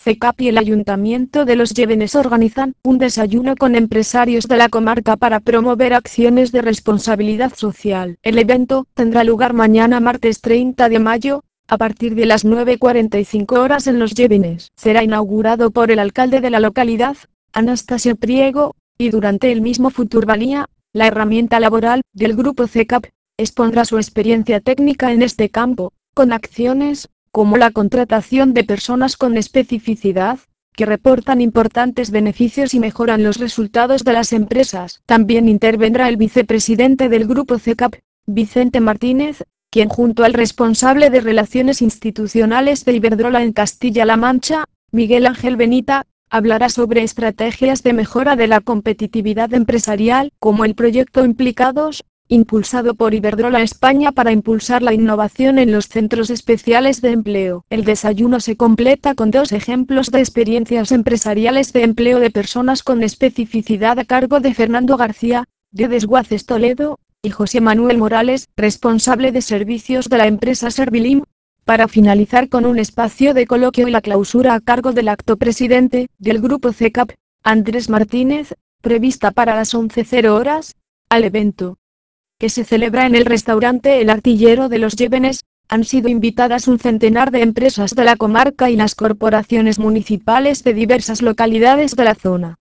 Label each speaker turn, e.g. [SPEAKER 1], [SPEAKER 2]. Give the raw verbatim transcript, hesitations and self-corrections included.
[SPEAKER 1] CECAP y el Ayuntamiento de Los Llévenes organizan un desayuno con empresarios de la comarca para promover acciones de responsabilidad social. El evento tendrá lugar mañana martes treinta de mayo, a partir de las nueve cuarenta y cinco horas en Los Llévenes. Será inaugurado por el alcalde de la localidad, Anastasio Priego, y durante el mismo Futurvalía, la herramienta laboral del grupo CECAP, expondrá su experiencia técnica en este campo, con acciones, como la contratación de personas con especificidad, que reportan importantes beneficios y mejoran los resultados de las empresas. También intervendrá el vicepresidente del grupo CECAP, Vicente Martínez, quien junto al responsable de Relaciones Institucionales de Iberdrola en Castilla-La Mancha, Miguel Ángel Benita, hablará sobre estrategias de mejora de la competitividad empresarial, como el proyecto Implicados, impulsado por Iberdrola España para impulsar la innovación en los centros especiales de empleo. El desayuno se completa con dos ejemplos de experiencias empresariales de empleo de personas con especificidad a cargo de Fernando García, de Desguaces Toledo, y José Manuel Morales, responsable de servicios de la empresa Servilim, para finalizar con un espacio de coloquio y la clausura a cargo del acto presidente del grupo CECAP, Andrés Martínez, prevista para las once horas. Al evento, que se celebra en el restaurante El Artillero de Los Llévenes, han sido invitadas un centenar de empresas de la comarca y las corporaciones municipales de diversas localidades de la zona.